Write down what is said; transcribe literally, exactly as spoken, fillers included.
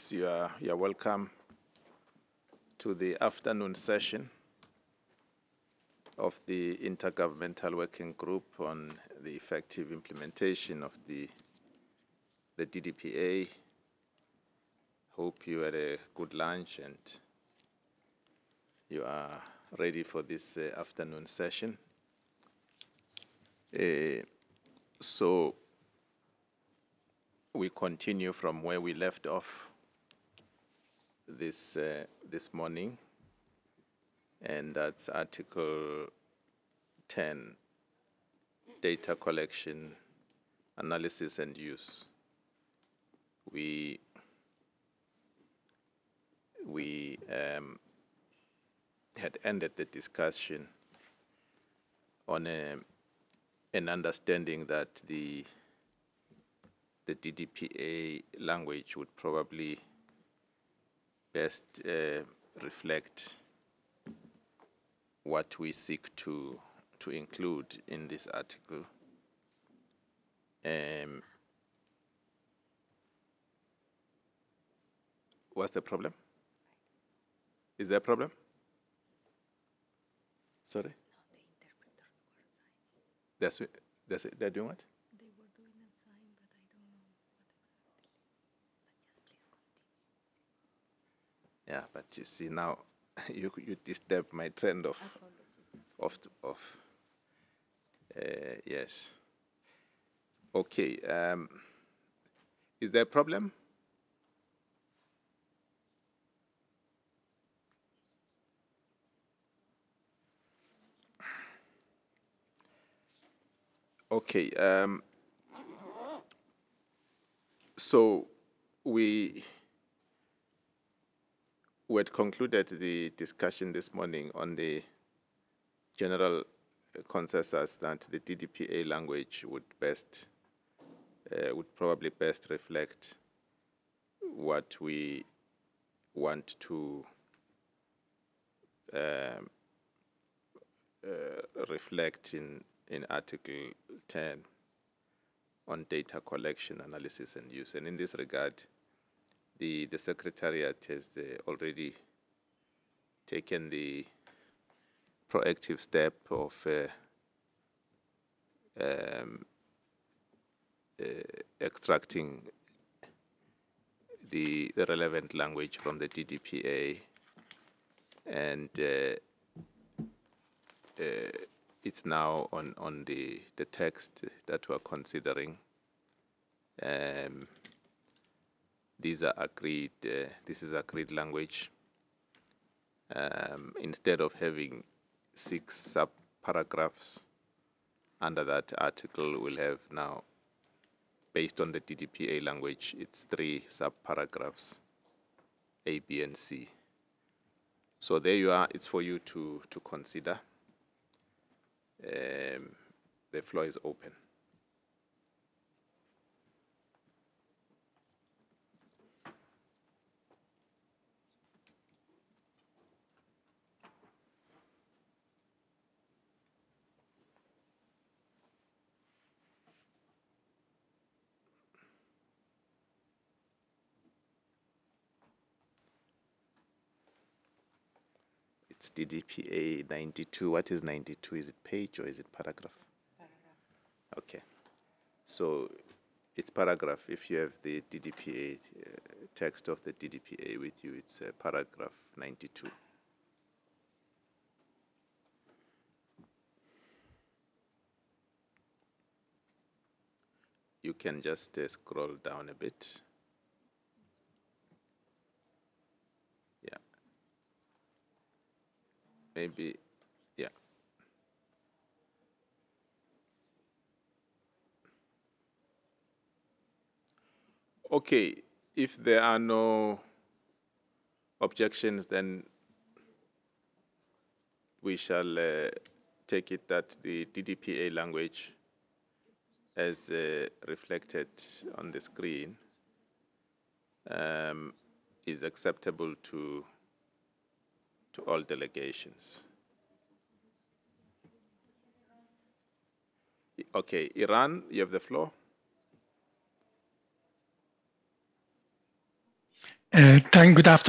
colleagues, you are, you are welcome to the afternoon session of the Intergovernmental Working Group on the effective implementation of the, the D D P A. Hope you had a good lunch and you are ready for this uh, afternoon session. Uh, so we continue from where we left off this, uh, this morning, and that's Article ten, data collection, analysis and use. We, we um, had ended the discussion on a, an understanding that the, the D D P A language would probably best uh, reflect what we seek to, to include in this article. Um, what's the problem? Is there a problem? Sorry? No, the interpreters were signing. That's, that's it. They're doing what? They were doing a sign, but I don't know what exactly. But just please continue. Yeah, but you see now, you you disturb my trend of Apologies. of of. Uh, yes. Okay. Um, is there a problem? Okay. Um, so we we had concluded the discussion this morning on the general consensus that the D D P A language would best uh, would probably best reflect what we want to um, uh, reflect in in Article ten on data collection, analysis, and use. And in this regard, the the Secretariat has uh, already taken the proactive step of uh, um, uh, extracting the, the relevant language from the D D P A, and uh, uh, it's now on, on the, the text that we're considering. Um, these are agreed, uh, this is agreed language. Um, instead of having six sub-paragraphs under that article, we'll have now, based on the D D P A language, it's three sub-paragraphs, A, B, and C. So there you are. It's for you to, to consider. Um, the floor is open. It's D D P A ninety-two. What is ninety-two? Is it page or is it paragraph? Paragraph. Okay. So it's paragraph. If you have the D D P A uh, text of the D D P A with you, it's uh, paragraph ninety-two. You can just uh, scroll down a bit. Yeah. Maybe, yeah. Okay. If there are no objections, then we shall uh, take it that the D D P A language, as uh, reflected on the screen, um, is acceptable to to all delegations. Okay, Iran, you have the floor. Uh, thank, good afternoon.